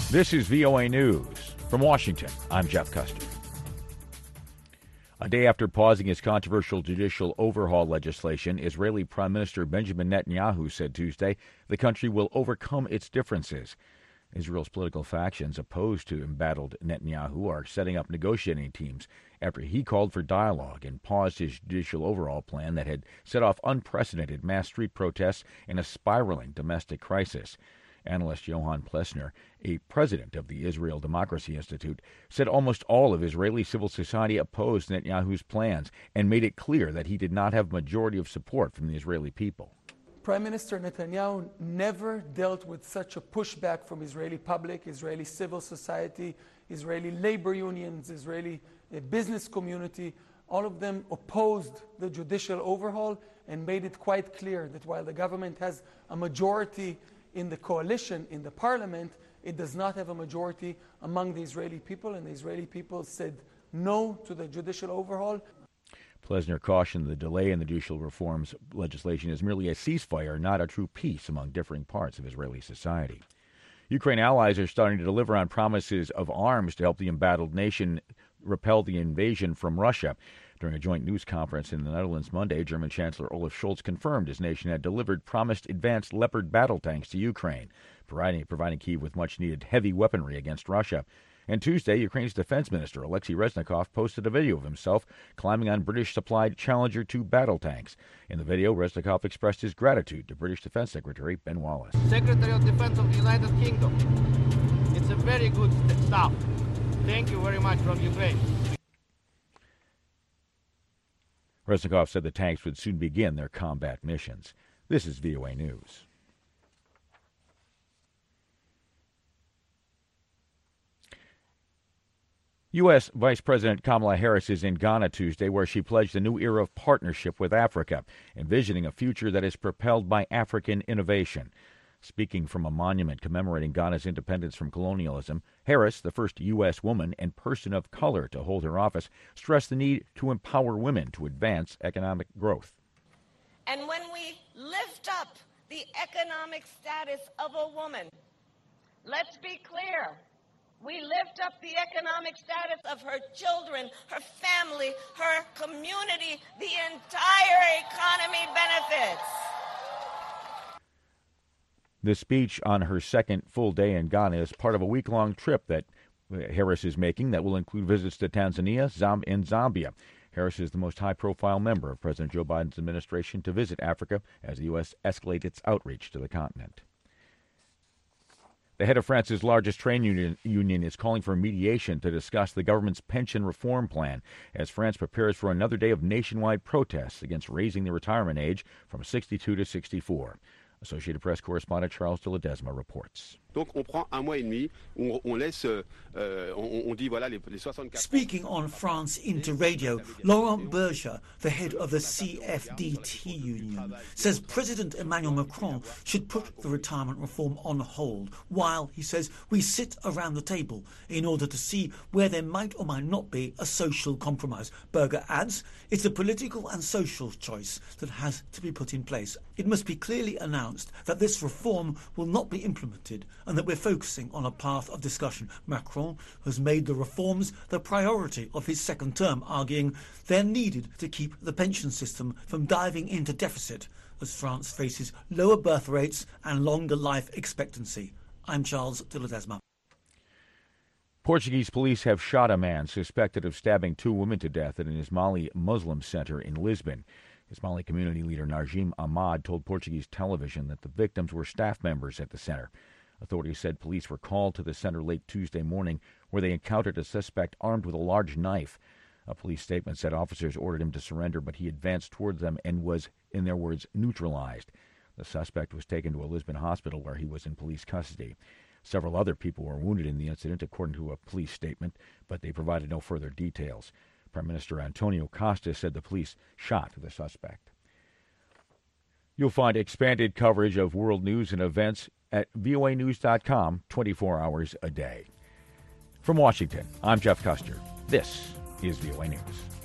This is VOA News. From Washington, I'm Jeff Custer. A day after pausing his controversial judicial overhaul legislation, Israeli Prime Minister Benjamin Netanyahu said Tuesday the country will overcome its differences. Israel's political factions opposed to embattled Netanyahu are setting up negotiating teams after he called for dialogue and paused his judicial overhaul plan that had set off unprecedented mass street protests and a spiraling domestic crisis. Analyst Johan Plessner, a president of the Israel Democracy Institute, said almost all of Israeli civil society opposed Netanyahu's plans and made it clear that he did not have a majority of support from the Israeli people. Prime Minister Netanyahu never dealt with such a pushback from Israeli public, Israeli civil society, Israeli labor unions, Israeli business community. All of them opposed the judicial overhaul and made it quite clear that while the government has a majority in the coalition, in the parliament, it does not have a majority among the Israeli people, and the Israeli people said no to the judicial overhaul. Plessner cautioned the delay in the judicial reforms legislation is merely a ceasefire, not a true peace among differing parts of Israeli society. Ukraine allies are starting to deliver on promises of arms to help the embattled nation repel the invasion from Russia. During a joint news conference in the Netherlands Monday, German Chancellor Olaf Scholz confirmed his nation had delivered promised advanced Leopard battle tanks to Ukraine, providing Kyiv with much-needed heavy weaponry against Russia. And Tuesday, Ukraine's defense minister, Alexei Reznikov, posted a video of himself climbing on British-supplied Challenger 2 battle tanks. In the video, Reznikov expressed his gratitude to British Defense Secretary Ben Wallace. Secretary of Defense of the United Kingdom, it's a very good stuff. Thank you very much from Ukraine. Reznikov said the tanks would soon begin their combat missions. This is VOA News. U.S. Vice President Kamala Harris is in Ghana Tuesday, where she pledged a new era of partnership with Africa, envisioning a future that is propelled by African innovation. Speaking from a monument commemorating Ghana's independence from colonialism, Harris, the first U.S. woman and person of color to hold her office, stressed the need to empower women to advance economic growth. And when we lift up the economic status of a woman, let's be clear, we lift up the economic status of her children, her family, her community, the entire economy benefits. The speech on her second full day in Ghana is part of a week-long trip that Harris is making that will include visits to Tanzania and Zambia. Harris is the most high-profile member of President Joe Biden's administration to visit Africa as the U.S. escalates its outreach to the continent. The head of France's largest trade union is calling for mediation to discuss the government's pension reform plan as France prepares for another day of nationwide protests against raising the retirement age from 62 to 64. Associated Press correspondent Charles de Ledesma reports. Speaking on France Inter Radio, Laurent Berger, the head of the CFDT union, says President Emmanuel Macron should put the retirement reform on hold while, he says, we sit around the table in order to see where there might or might not be a social compromise. Berger adds, it's a political and social choice that has to be put in place. It must be clearly announced that this reform will not be implemented and that we're focusing on a path of discussion. Macron has made the reforms the priority of his second term, arguing they're needed to keep the pension system from diving into deficit as France faces lower birth rates and longer life expectancy. I'm Charles de Ledesma. Portuguese police have shot a man suspected of stabbing two women to death at an Ismaili Muslim center in Lisbon. Ismaili community leader Najim Ahmad told Portuguese television that the victims were staff members at the center. Authorities said police were called to the center late Tuesday morning where they encountered a suspect armed with a large knife. A police statement said officers ordered him to surrender, but he advanced towards them and was, in their words, neutralized. The suspect was taken to a Lisbon hospital where he was in police custody. Several other people were wounded in the incident, according to a police statement, but they provided no further details. Prime Minister Antonio Costa said the police shot the suspect. You'll find expanded coverage of world news and events at voanews.com 24 hours a day. From Washington, I'm Jeff Custer. This is VOA News.